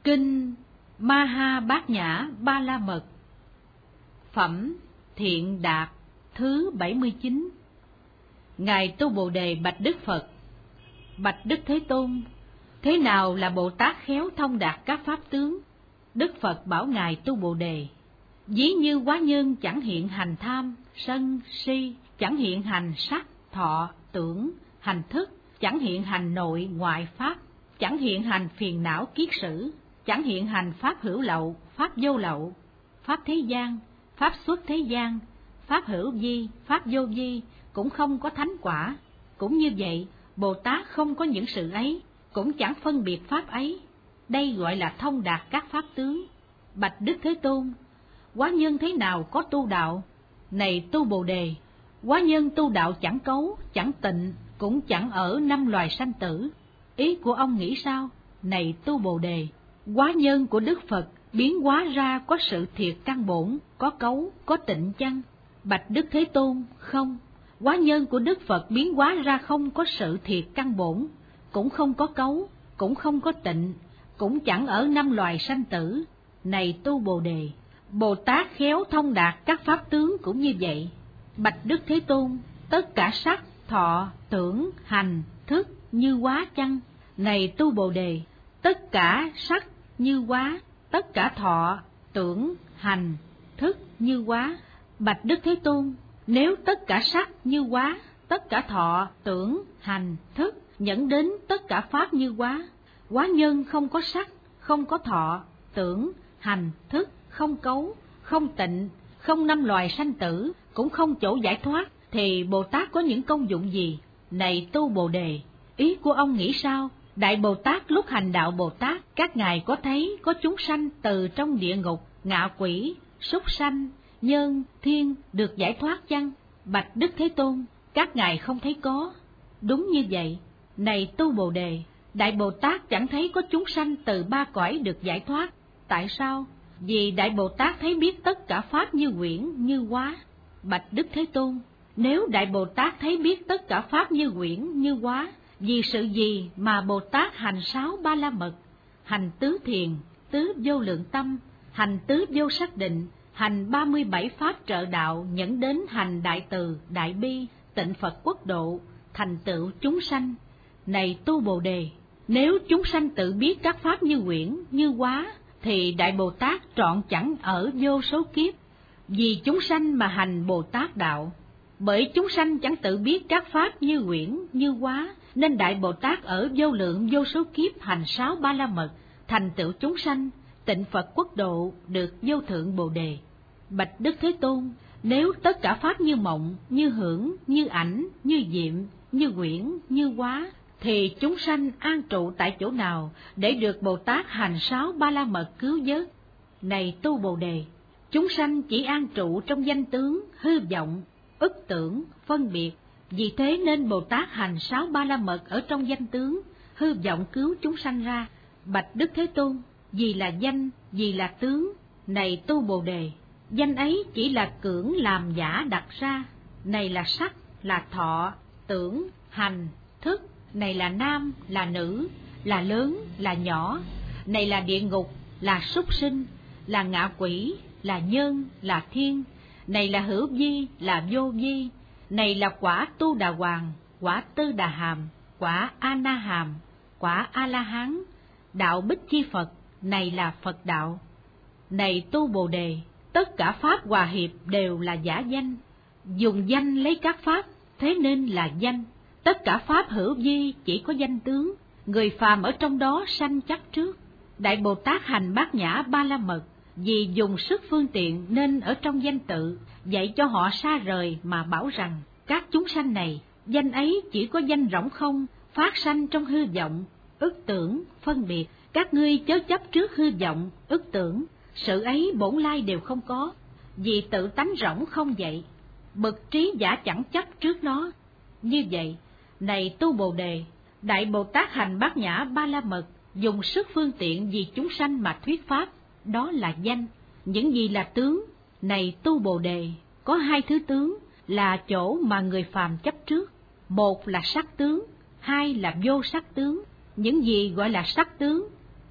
Kinh Maha Bát Nhã Ba La Mật. Phẩm Thiện Đạt thứ 79. Ngài Tu Bồ Đề bạch Đức Phật: Bạch Đức Thế Tôn, thế nào là Bồ Tát khéo thông đạt các pháp tướng? Đức Phật bảo Ngài Tu Bồ Đề: Ví như hóa nhân chẳng hiện hành tham, sân, si, chẳng hiện hành sắc, thọ, tưởng, hành thức, chẳng hiện hành nội ngoại pháp, chẳng hiện hành phiền não kiết sử, chẳng hiện hành pháp hữu lậu, pháp vô lậu, pháp thế gian, pháp xuất thế gian, pháp hữu vi, pháp vô vi, cũng không có thánh quả. Cũng như vậy, Bồ Tát không có những sự ấy, cũng chẳng phân biệt pháp ấy. Đây gọi là thông đạt các pháp tướng. Bạch Đức Thế Tôn, hóa nhân thế nào có tu đạo? Này Tu Bồ Đề, hóa nhân tu đạo chẳng cấu, chẳng tịnh, cũng chẳng ở năm loài sanh tử. Ý của ông nghĩ sao? Này Tu Bồ Đề, hóa nhân của Đức Phật biến hóa ra có sự thiệt căn bổn, có cấu, có tịnh chăng? Bạch Đức Thế Tôn, không. Hóa nhân của Đức Phật biến hóa ra không có sự thiệt căn bổn, cũng không có cấu, cũng không có tịnh, cũng chẳng ở năm loài sanh tử. Này Tu Bồ Đề, Bồ Tát khéo thông đạt các pháp tướng cũng như vậy. Bạch Đức Thế Tôn, tất cả sắc, thọ, tưởng, hành, thức như hóa chăng? Này Tu Bồ Đề, tất cả sắc như hóa, tất cả thọ, tưởng, hành, thức như hóa. Bạch Đức Thế Tôn, nếu tất cả sắc như hóa, tất cả thọ, tưởng, hành, thức dẫn đến tất cả pháp như hóa, hóa nhân không có sắc, không có thọ, tưởng, hành, thức, không cấu, không tịnh, không năm loài sanh tử, cũng không chỗ giải thoát, thì Bồ Tát có những công dụng gì? Này Tu Bồ Đề, ý của ông nghĩ sao? Đại Bồ Tát lúc hành đạo Bồ Tát, các ngài có thấy có chúng sanh từ trong địa ngục, ngạ quỷ, súc sanh, nhân, thiên được giải thoát chăng? Bạch Đức Thế Tôn, các ngài không thấy có. Đúng như vậy. Này Tu Bồ Đề, Đại Bồ Tát chẳng thấy có chúng sanh từ ba cõi được giải thoát. Tại sao? Vì Đại Bồ Tát thấy biết tất cả pháp như quyển, như hóa. Bạch Đức Thế Tôn, nếu Đại Bồ Tát thấy biết tất cả pháp như quyển, như hóa, vì sự gì mà Bồ Tát hành 6 ba la mật, hành tứ thiền, tứ vô lượng tâm, hành tứ vô sắc định, hành 37 pháp trợ đạo nhẫn đến hành đại từ, đại bi, tịnh Phật quốc độ, thành tựu chúng sanh? Này Tu Bồ Đề, nếu chúng sanh tự biết các pháp như quyển, như hóa, thì Đại Bồ Tát trọn chẳng ở vô số kiếp. Vì chúng sanh mà hành Bồ Tát đạo. Bởi chúng sanh chẳng tự biết các pháp như quyển, như hóa, nên Đại Bồ Tát ở vô lượng vô số kiếp hành 6 ba la mật, thành tựu chúng sanh, tịnh Phật quốc độ, được vô thượng Bồ Đề. Bạch Đức Thế Tôn, nếu tất cả pháp như mộng, như hưởng, như ảnh, như diệm, như quyển, như hóa, thì chúng sanh an trụ tại chỗ nào để được Bồ Tát hành 6 ba la mật cứu vớt? Này Tu Bồ Đề, chúng sanh chỉ an trụ trong danh tướng, hư vọng, ức tưởng, phân biệt. Vì thế nên Bồ Tát hành 6 ba la mật ở trong danh tướng, hư vọng cứu chúng sanh ra. Bạch Đức Thế Tôn, vì là danh, vì là tướng. Này Tu Bồ Đề, danh ấy chỉ là cưỡng làm giả đặt ra. Này là sắc, là thọ, tưởng, hành, thức. Này là nam, là nữ, là lớn, là nhỏ. Này là địa ngục, là súc sinh, là ngạ quỷ, là nhân, là thiên. Này là hữu vi, là vô vi. Này là quả Tu Đà Hoàng, quả Tư Đà Hàm, quả A Na Hàm, quả A La Hán, đạo Bích Chi Phật. Này là Phật đạo. Này Tu Bồ Đề, tất cả pháp hòa hiệp đều là giả danh. Dùng danh lấy các pháp, thế nên là danh. Tất cả pháp hữu vi chỉ có danh tướng, người phàm ở trong đó sanh chắc trước. Đại Bồ Tát hành Bát Nhã Ba La Mật, vì dùng sức phương tiện nên ở trong danh tự, dạy cho họ xa rời mà bảo rằng, các chúng sanh này, danh ấy chỉ có danh rỗng không, phát sanh trong hư vọng, ức tưởng, phân biệt. Các ngươi chớ chấp trước hư vọng, ức tưởng, sự ấy bổn lai đều không có, vì tự tánh rỗng không vậy. Bậc trí giả chẳng chấp trước nó. Như vậy, này Tu Bồ Đề, Đại Bồ Tát hành Bát Nhã Ba La Mật, dùng sức phương tiện vì chúng sanh mà thuyết pháp, đó là danh. Những gì là tướng? Này Tu Bồ Đề, có hai thứ tướng là chỗ mà người phàm chấp trước. Một là sắc tướng, hai là vô sắc tướng. Những gì gọi là sắc tướng?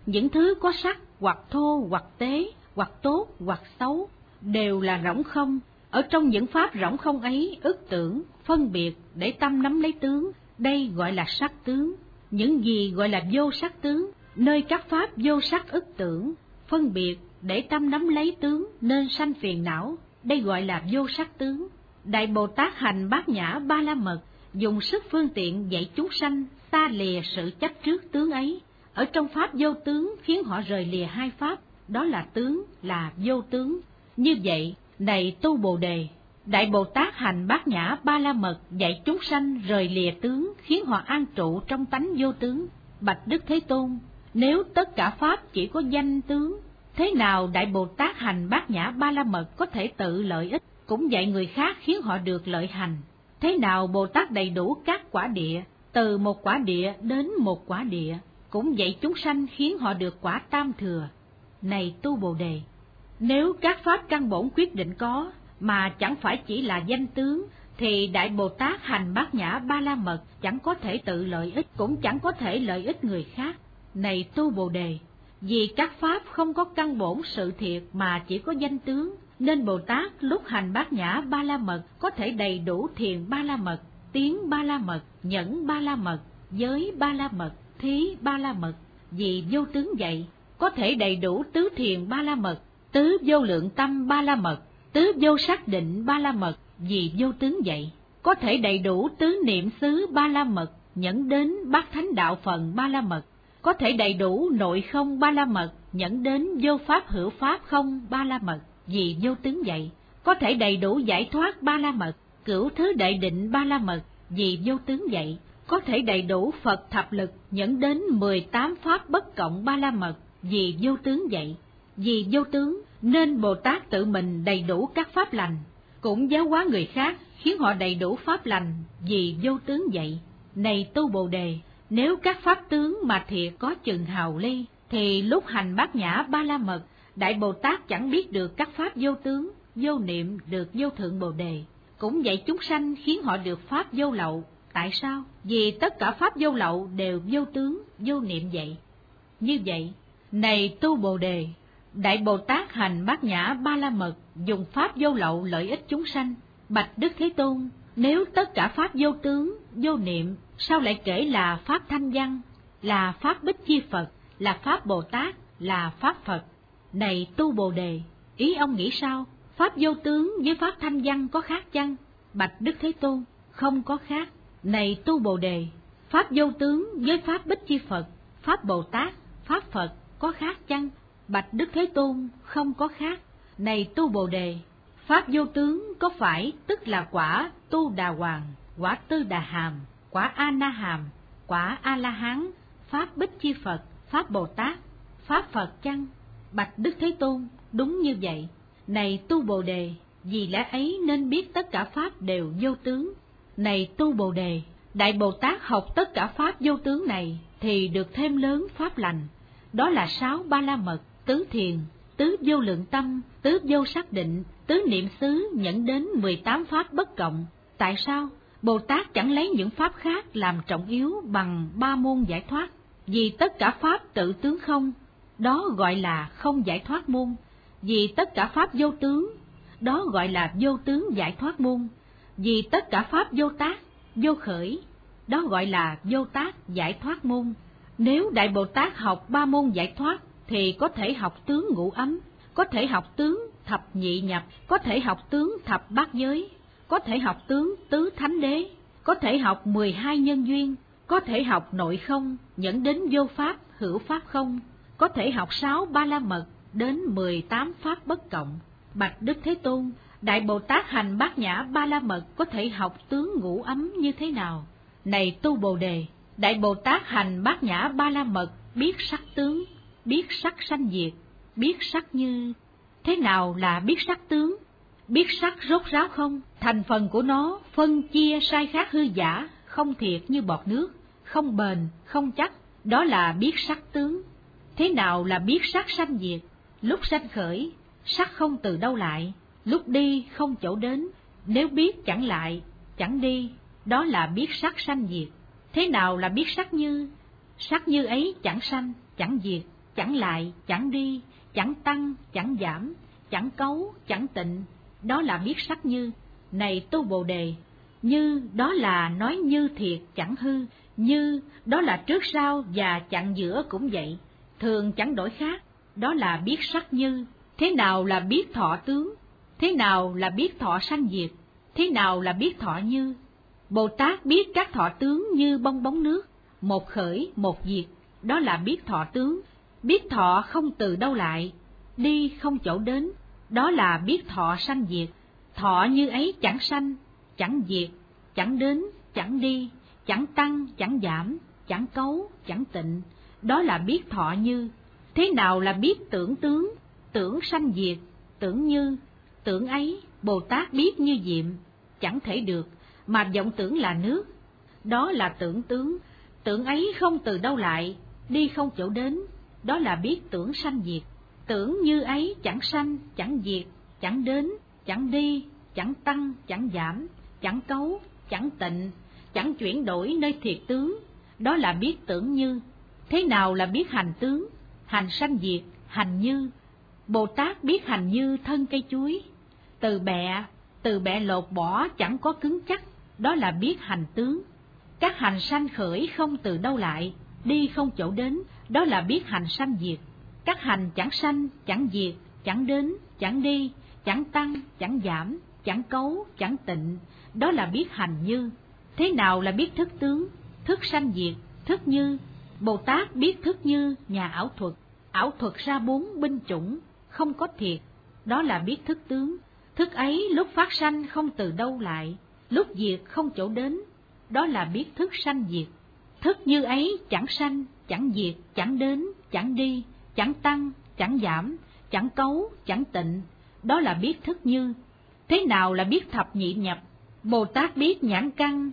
Những thứ có sắc hoặc thô hoặc tế, hoặc tốt hoặc xấu, đều là rỗng không. Ở trong những pháp rỗng không ấy, ức tưởng, phân biệt, để tâm nắm lấy tướng, đây gọi là sắc tướng. Những gì gọi là vô sắc tướng, nơi các pháp vô sắc ức tưởng, phân biệt, để tâm nắm lấy tướng, nên sanh phiền não, đây gọi là vô sắc tướng. Đại Bồ Tát hành Bát Nhã Ba La Mật, dùng sức phương tiện dạy chúng sanh xa lìa sự chấp trước tướng ấy. Ở trong pháp vô tướng khiến họ rời lìa hai pháp, đó là tướng, là vô tướng. Như vậy, này tu Bồ Đề, Đại Bồ Tát hành Bát Nhã Ba La Mật dạy chúng sanh rời lìa tướng, khiến họ an trụ trong tánh vô tướng. Bạch Đức Thế Tôn, nếu tất cả pháp chỉ có danh tướng, thế nào Đại Bồ Tát hành Bát Nhã Ba La Mật có thể tự lợi ích, cũng dạy người khác khiến họ được lợi hành? Thế nào Bồ Tát đầy đủ các quả địa, từ một quả địa đến một quả địa, cũng dạy chúng sanh khiến họ được quả tam thừa? Này tu Bồ Đề, nếu các pháp căn bổn quyết định có, mà chẳng phải chỉ là danh tướng, thì Đại Bồ Tát hành Bát Nhã Ba La Mật chẳng có thể tự lợi ích, cũng chẳng có thể lợi ích người khác. Này tu Bồ Đề, vì các pháp không có căn bổn sự thiệt mà chỉ có danh tướng, nên Bồ Tát lúc hành Bát Nhã Ba La Mật có thể đầy đủ thiền Ba La Mật, tiếng Ba La Mật, nhẫn Ba La Mật, giới Ba La Mật, thí Ba La Mật. Vì vô tướng vậy, có thể đầy đủ tứ thiền Ba La Mật, tứ vô lượng tâm Ba La Mật, tứ vô xác định Ba La Mật. Vì vô tướng vậy, có thể đầy đủ tứ niệm xứ Ba La Mật, nhẫn đến bát thánh đạo phần Ba La Mật, có thể đầy đủ nội không Ba La Mật, nhẫn đến vô pháp hữu pháp không Ba La Mật. Vì vô tướng vậy, có thể đầy đủ giải thoát Ba La Mật, cửu thứ đệ định Ba La Mật. Vì vô tướng vậy, có thể đầy đủ Phật thập lực, nhẫn đến 18 pháp bất cộng Ba La Mật. Vì vô tướng vậy, vì vô tướng nên Bồ Tát tự mình đầy đủ các pháp lành, cũng giáo hóa người khác khiến họ đầy đủ pháp lành. Vì vô tướng vậy, này tu Bồ Đề, nếu các pháp tướng mà thiệt có chừng hào ly, thì lúc hành Bát Nhã Ba La Mật, Đại Bồ Tát chẳng biết được các pháp vô tướng, vô niệm được vô thượng Bồ Đề, cũng dạy chúng sanh khiến họ được pháp vô lậu. Tại sao? Vì tất cả pháp vô lậu đều vô tướng, vô niệm vậy. Như vậy, này tu Bồ Đề, Đại Bồ Tát hành Bát Nhã Ba La Mật dùng pháp vô lậu lợi ích chúng sanh. Bạch Đức Thế Tôn, nếu tất cả pháp vô tướng, vô niệm, sao lại kể là pháp thanh văn, là pháp Bích Chi Phật, là pháp Bồ Tát, là pháp Phật? Này tu Bồ Đề, ý ông nghĩ sao? Pháp vô tướng với pháp thanh văn có khác chăng? Bạch Đức Thế Tôn, không có khác. Này tu Bồ Đề, pháp vô tướng với pháp Bích Chi Phật, pháp Bồ Tát, pháp Phật có khác chăng? Bạch Đức Thế Tôn, không có khác. Này tu Bồ Đề, pháp vô tướng có phải tức là quả Tu Đà Hoàng, quả Tư Đà Hàm, quả A Na Hàm, quả A La Hán, pháp Bích Chi Phật, pháp Bồ Tát, pháp Phật chăng? Bạch Đức Thế Tôn, đúng như vậy. Này tu Bồ Đề, vì lẽ ấy nên biết tất cả pháp đều vô tướng. Này tu Bồ Đề, Đại Bồ Tát học tất cả pháp vô tướng này thì được thêm lớn pháp lành, đó là 6 Ba La Mật, tứ thiền, tứ vô lượng tâm, tứ vô xác định, tứ niệm xứ, nhẫn đến 18 pháp bất cộng. Tại sao Bồ Tát chẳng lấy những pháp khác làm trọng yếu bằng 3 môn giải thoát? Vì tất cả pháp tự tướng không, đó gọi là không giải thoát môn. Vì tất cả pháp vô tướng, đó gọi là vô tướng giải thoát môn. Vì tất cả pháp vô tác, vô khởi, đó gọi là vô tác giải thoát môn. Nếu Đại Bồ Tát học 3 môn giải thoát, thì có thể học tướng ngũ ấm, có thể học tướng thập nhị nhập, có thể học tướng thập bát giới, có thể học tướng tứ thánh đế, có thể học 12 nhân duyên, có thể học nội không, nhẫn đến vô pháp, hữu pháp không, có thể học 6 Ba La Mật đến 18 pháp bất cộng. Bạch Đức Thế Tôn, Đại Bồ Tát hành Bát Nhã Ba La Mật có thể học tướng ngũ ấm như thế nào? Này tu Bồ Đề, Đại Bồ Tát hành Bát Nhã Ba La Mật biết sắc tướng, biết sắc sanh diệt, biết sắc như... Thế nào là biết sắc tướng? Biết sắc rốt ráo không, thành phần của nó phân chia sai khác hư giả, không thiệt như bọt nước, không bền, không chắc, đó là biết sắc tướng. Thế nào là biết sắc sanh diệt? Lúc sanh khởi, sắc không từ đâu lại, lúc đi không chỗ đến, nếu biết chẳng lại, chẳng đi, đó là biết sắc sanh diệt. Thế nào là biết sắc như? Sắc như ấy chẳng sanh, chẳng diệt, chẳng lại, chẳng đi, chẳng tăng, chẳng giảm, chẳng cấu, chẳng tịnh, đó là biết sắc như. Này tu Bồ Đề, như đó là nói như thiệt chẳng hư, như đó là trước sau và chặn giữa cũng vậy, thường chẳng đổi khác, đó là biết sắc như. Thế nào là biết thọ tướng? Thế nào là biết thọ sanh diệt? Thế nào là biết thọ như? Bồ Tát biết các thọ tướng như bong bóng nước, một khởi một diệt, đó là biết thọ tướng. Biết thọ không từ đâu lại, đi không chỗ đến, đó là biết thọ sanh diệt. Thọ như ấy chẳng sanh, chẳng diệt, chẳng đến, chẳng đi, chẳng tăng, chẳng giảm, chẳng cấu, chẳng tịnh, đó là biết thọ như. Thế nào là biết tưởng tướng? Tưởng sanh diệt, tưởng như, tưởng ấy Bồ Tát biết như diệm, chẳng thể được, mà vọng tưởng là nước, đó là tưởng tướng. Tưởng ấy không từ đâu lại, đi không chỗ đến, đó là biết tưởng sanh diệt. Tưởng như ấy chẳng sanh, chẳng diệt, chẳng đến, chẳng đi, chẳng tăng, chẳng giảm, chẳng cấu, chẳng tịnh, chẳng chuyển đổi nơi thiệt tướng, đó là biết tưởng như. Thế nào là biết hành tướng? Hành sanh diệt, hành như. Bồ Tát biết hành như thân cây chuối, từ bẹ lột bỏ chẳng có cứng chắc, đó là biết hành tướng. Các hành sanh khởi không từ đâu lại, đi không chỗ đến, đó là biết hành sanh diệt. Các hành chẳng sanh, chẳng diệt, chẳng đến, chẳng đi, chẳng tăng, chẳng giảm, chẳng cấu, chẳng tịnh, đó là biết hành như. Thế nào là biết thức tướng? Thức sanh diệt, thức như. Bồ Tát biết thức như nhà ảo thuật ra 4 binh chủng, không có thiệt, đó là biết thức tướng. Thức ấy lúc phát sanh không từ đâu lại, lúc diệt không chỗ đến, đó là biết thức sanh diệt. Thức như ấy chẳng sanh, chẳng diệt, chẳng đến, chẳng đi, chẳng tăng, chẳng giảm, chẳng cấu, chẳng tịnh, đó là biết thức như. Thế nào là biết thập nhị nhập? Bồ Tát biết nhãn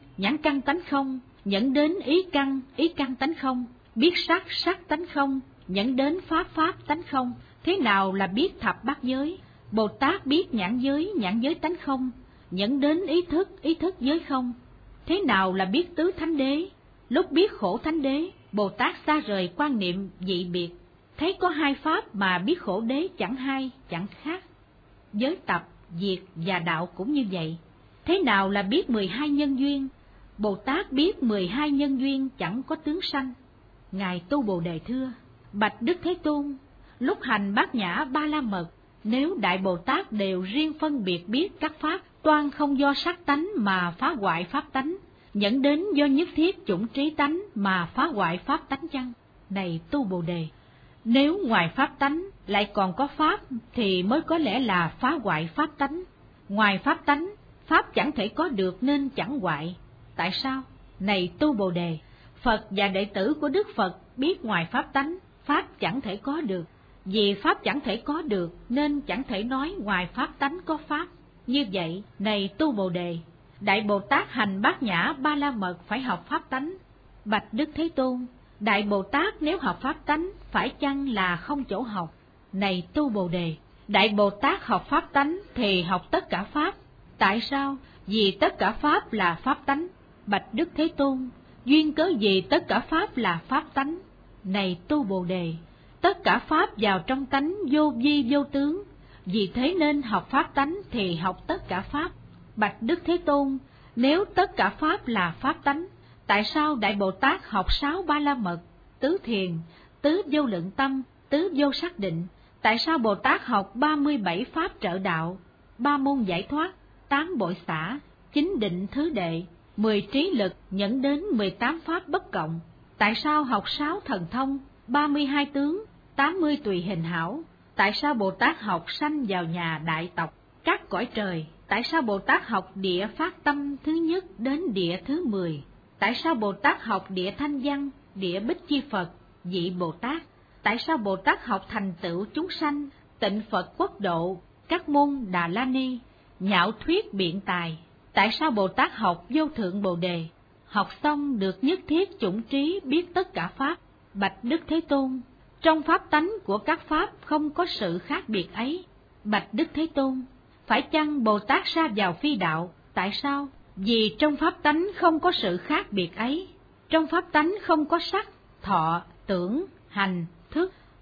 căn tánh không, nhẫn đến ý căn tánh không, biết sắc tánh không, nhẫn đến pháp tánh không. Thế nào là biết thập bát giới? Bồ Tát biết nhãn giới tánh không, nhẫn đến ý thức giới không. Thế nào là biết tứ thánh đế? Lúc biết khổ thánh đế, Bồ Tát xa rời quan niệm dị biệt, thấy có 2 pháp mà biết khổ đế chẳng hai, chẳng khác. Giới tập, diệt và đạo cũng như vậy. Thế nào là biết 12 nhân duyên? Bồ Tát biết 12 nhân duyên chẳng có tướng sanh. Ngài Tu Bồ Đề thưa: Bạch Đức Thế Tôn, lúc hành Bát Nhã Ba La Mật, nếu Đại Bồ Tát đều riêng phân biệt biết các pháp toan không do sắc tánh mà phá hoại pháp tánh, nhẫn đến do nhất thiết chủng trí tánh mà phá hoại pháp tánh chăng? Này Tu Bồ Đề, nếu ngoài pháp tánh lại còn có pháp thì mới có lẽ là phá hoại pháp tánh. Ngoài pháp tánh, pháp chẳng thể có được nên chẳng hoại. Tại sao? Này Tu Bồ Đề, Phật và đệ tử của Đức Phật biết ngoài pháp tánh, pháp chẳng thể có được. Vì pháp chẳng thể có được nên chẳng thể nói ngoài pháp tánh có pháp. Như vậy, này Tu Bồ Đề, Đại Bồ Tát hành Bát Nhã Ba La Mật phải học pháp tánh. Bạch Đức Thế Tôn, Đại Bồ Tát nếu học pháp tánh phải chăng là không chỗ học? Này Tu Bồ Đề, Đại Bồ Tát học pháp tánh thì học tất cả pháp. Tại sao? Vì tất cả pháp là pháp tánh. Bạch Đức Thế Tôn, duyên cớ gì tất cả pháp là pháp tánh? Này Tu Bồ Đề, tất cả pháp vào trong tánh vô vi vô tướng, vì thế nên học pháp tánh thì học tất cả pháp. Bạch Đức Thế Tôn, nếu tất cả pháp là pháp tánh, tại sao Đại Bồ Tát học 6 Ba La Mật, tứ thiền, tứ vô lượng tâm, tứ vô xác định? Tại sao Bồ Tát học 37 pháp trợ đạo, 3 môn giải thoát, 8 bội xả, 9 định thứ đệ, 10 trí lực, nhẫn đến 18 pháp bất cộng? Tại sao học 6 thần thông, 32 tướng, 80 tùy hình hảo? Tại sao Bồ Tát học sanh vào nhà đại tộc, các cõi trời? Tại sao Bồ Tát học địa phát tâm thứ nhất đến địa thứ 10? Tại sao Bồ Tát học địa thanh văn, địa bích chi Phật, vị Bồ Tát? Tại sao Bồ Tát học thành tựu chúng sanh, tịnh Phật quốc độ, các môn Đà La Ni, nhạo thuyết biện tài? Tại sao Bồ Tát học vô thượng Bồ Đề? Học xong được nhất thiết chủng trí biết tất cả pháp. Bạch Đức Thế Tôn, trong pháp tánh của các pháp không có sự khác biệt ấy. Bạch Đức Thế Tôn, phải chăng Bồ Tát sa vào phi đạo? Tại sao? Vì trong pháp tánh không có sự khác biệt ấy. Trong pháp tánh không có sắc, thọ, tưởng, hành, thức.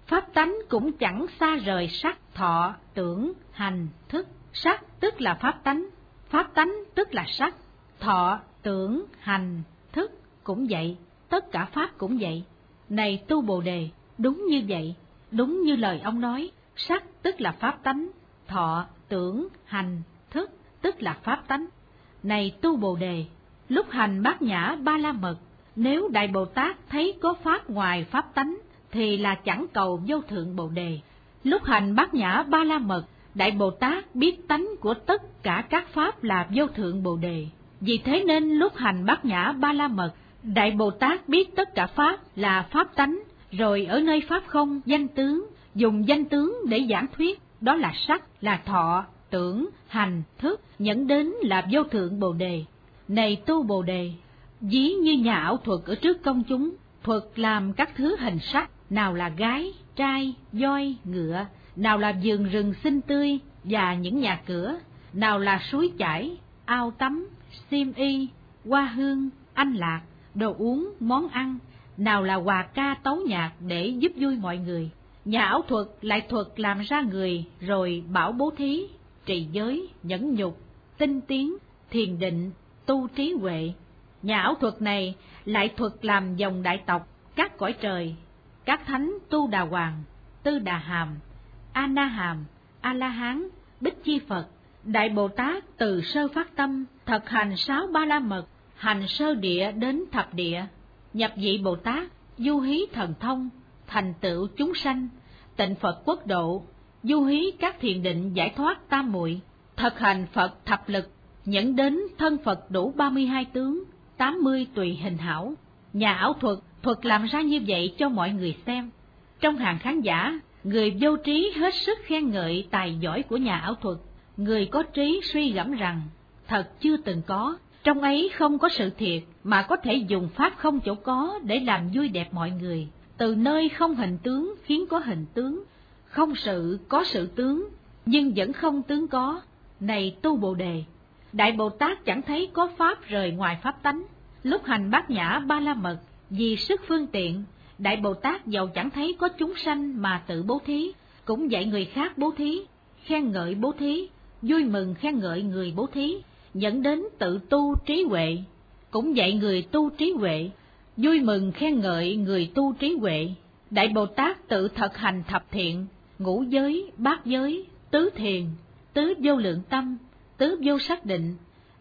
Pháp tánh cũng chẳng xa rời sắc, thọ, tưởng, hành, thức. Sắc tức là pháp tánh tức là sắc, thọ, tưởng, hành, thức cũng vậy, tất cả pháp cũng vậy. Này tu Bồ Đề, đúng như vậy, đúng như lời ông nói, sắc tức là pháp tánh, thọ, tưởng, hành, thức tức là pháp tánh. Này tu Bồ Đề, lúc hành Bát Nhã Ba La Mật, nếu Đại Bồ Tát thấy có pháp ngoài pháp tánh thì là chẳng cầu vô thượng Bồ Đề. Lúc hành Bát Nhã Ba La Mật, Đại Bồ Tát biết tánh của tất cả các pháp là vô thượng Bồ Đề. Vì thế nên lúc hành Bát Nhã Ba La Mật, Đại Bồ Tát biết tất cả pháp là pháp tánh, rồi ở nơi pháp không danh tướng, dùng danh tướng để giảng thuyết, đó là sắc, là thọ, tưởng, hành, thức, nhẫn đến là vô thượng Bồ Đề. Này tu Bồ Đề, ví như nhà ảo thuật ở trước công chúng, thuật làm các thứ hình sắc, nào là gái, trai, voi, ngựa, nào là vườn rừng xinh tươi và những nhà cửa, nào là suối chảy, ao tắm, xiêm y, hoa hương, anh lạc, đồ uống, món ăn, nào là hòa ca tấu nhạc để giúp vui mọi người. Nhà ảo thuật lại thuật làm ra người, rồi bảo bố thí, trì giới, nhẫn nhục, tinh tiến, thiền định, tu trí huệ. Nhà ảo thuật này lại thuật làm dòng đại tộc, các cõi trời, các thánh Tu Đà Hoàng, Tư Đà Hàm, A Na Hàm, A La Hán, Bích Chi Phật, Đại Bồ Tát từ sơ phát tâm, thực hành 6 Ba La Mật, hành sơ địa đến thập địa, nhập vị Bồ Tát, du hí thần thông, thành tựu chúng sanh, tịnh Phật quốc độ, du hí các thiền định giải thoát tam muội, thực hành Phật thập lực, nhẫn đến thân Phật đủ 32 tướng, 80 tùy hình hảo. Nhà ảo thuật thuật làm ra như vậy cho mọi người xem. Trong hàng khán giả, người vô trí hết sức khen ngợi tài giỏi của nhà ảo thuật, người có trí suy gẫm rằng thật chưa từng có, trong ấy không có sự thiệt mà có thể dùng pháp không chỗ có để làm vui đẹp mọi người, từ nơi không hình tướng khiến có hình tướng, không sự có sự tướng nhưng vẫn không tướng có. Này tu Bồ Đề, Đại Bồ Tát chẳng thấy có pháp rời ngoài pháp tánh. Lúc hành Bát Nhã Ba La Mật, vì sức phương tiện, Đại Bồ Tát dầu chẳng thấy có chúng sanh mà tự bố thí, cũng dạy người khác bố thí, khen ngợi bố thí, vui mừng khen ngợi người bố thí, dẫn đến tự tu trí huệ, cũng dạy người tu trí huệ, vui mừng khen ngợi người tu trí huệ. Đại Bồ Tát tự thực hành thập thiện, ngũ giới, bát giới, tứ thiền, tứ vô lượng tâm, tứ vô xác định,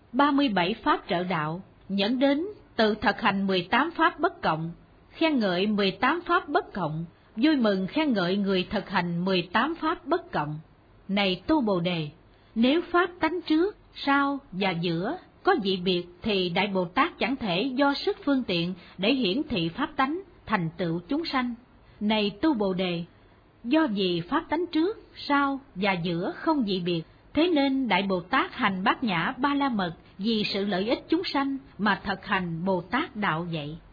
37 pháp trợ đạo, dẫn đến tự thực hành 18 pháp bất cộng, khen ngợi 18 pháp bất cộng, vui mừng khen ngợi người thực hành 18 pháp bất cộng. Này tu Bồ Đề, nếu pháp tánh trước, sau và giữa có dị biệt thì Đại Bồ Tát chẳng thể do sức phương tiện để hiển thị pháp tánh thành tựu chúng sanh. Này tu Bồ Đề, do vì pháp tánh trước, sau và giữa không dị biệt, thế nên Đại Bồ Tát hành Bát Nhã Ba La Mật vì sự lợi ích chúng sanh mà thực hành Bồ Tát đạo vậy.